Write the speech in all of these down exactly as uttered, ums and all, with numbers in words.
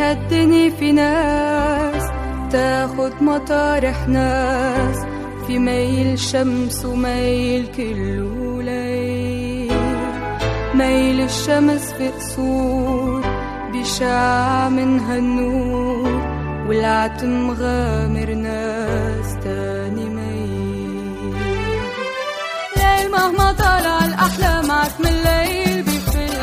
هالدنيا في ناس تاخد مطارح ناس، في ميل شمس وميل كله ليل. ميل الشمس في قصور بيشع منها النور، والعتم غامر ناس تاني ميل. ليل مهما طالع الأحلام عتم الليل بيفل،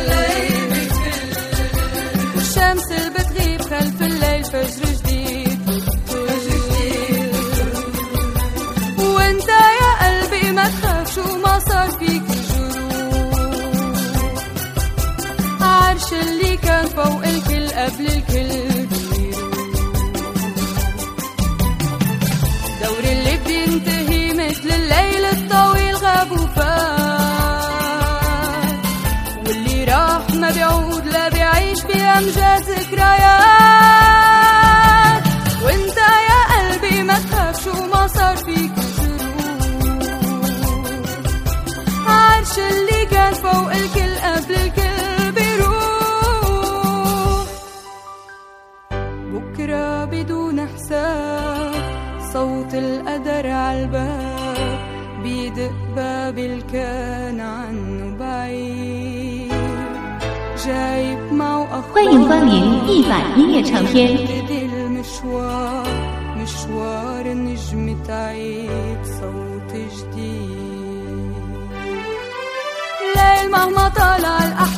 والشمس اللي بتغيب خلف الليل فجر جديد بتطل. وانت يا قلبي ما تخاف شو ما صار فيك الجروح، عرش اللي كان فوق الكل قبل الكل دور اللي بينتهي مثل الليل الطويل غاب وفات، واللي راح ما بيعود لا بيعيش بأمجاد ذكريات. وانت يا قلبي ما تخاف شو ما صار فيك الجروح، عرش اللي كان فوق الكل قبل الكل بيروح. بكرة بدون حساب صوت القدر عالباب بيدق باب الكان عنه بعيد، جايب معه أخبار. 欢迎光临一版音乐唱片。 المشوار مشوار النجم تعيد صوت جديد. ليل مهما طالع الأحلام